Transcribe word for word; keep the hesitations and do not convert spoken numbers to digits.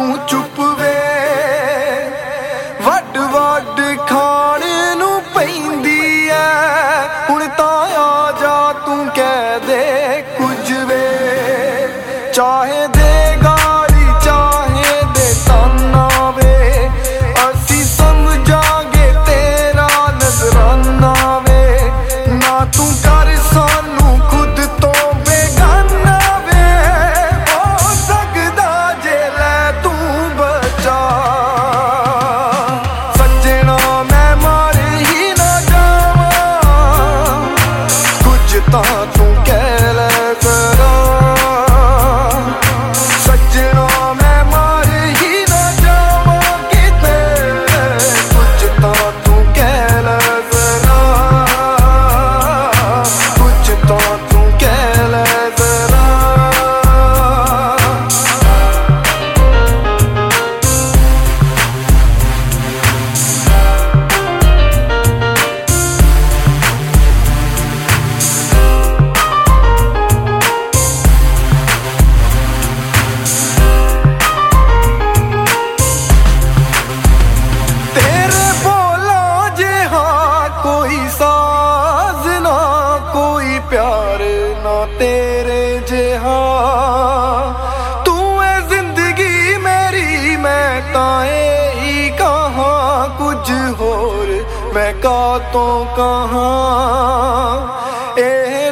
ਤੂੰ ਚੁੱਪ ਵੇ ਵੱਡ ਵੱਡ ਖਾਣ ਨੂੰ ਪੈਂਦੀ ਐ ਹੁਣ ਤਾਂ ਆ ਜਾ ਤੂੰ ਕਹਿ ਦੇ ਕੁਝ ਵੇ ਚਾਹੇ ਦੇ ਗਾਲੀ ਚਾਹੇ ਦੇ ਤਾਨਾ ਵੇ ਅਸੀਂ ਸਮਝਾਂਗੇ ਤੇਰਾ ਨਜ਼ਰਾਨਾ ਵੇ ਨਾ ਤੂੰ ਕਰ ਸਾਨੂੰ ਖੁਦ ਤੋਂ ਬੇਗਾਨਾ ਵੇ ਹੋ ਸਕਦਾ ਜੇ ਲੈ ਤੂੰ ਬਚਾ ਸੱਜਣਾ ਮੈਂ ਮਰ ਹੀ ਨਾ ਜਾਵਾਂ ਕੁਝ ਤਾਂ ਤੂੰ ਕਹਿ ਲੈ ਜ਼ਰਾ ਸੱਜਣਾ ਮੈਂ ਮਰ ਹੀ ਨਾ ਜਾਵਾਂ ਕਿਤੇ ਕੁਝ ਤਾਂ ਤੂੰ ਕਹਿ ਲੈ ਜ਼ਰਾ ਕੁਝ ਤਾਂ ਤੂੰ ਕਹਿ ਲੈ ਜ਼ਰਾ तेरे बोला जिहा कोई साज ना कोई प्यार ना तेरे जिहा तू है जिंदगी मेरी मैं ताए ही कहाँ कुछ होर मैं का तो कहाँ ए